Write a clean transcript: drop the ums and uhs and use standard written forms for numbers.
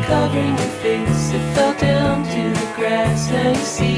covering your face. It fell down to the grass. Now you see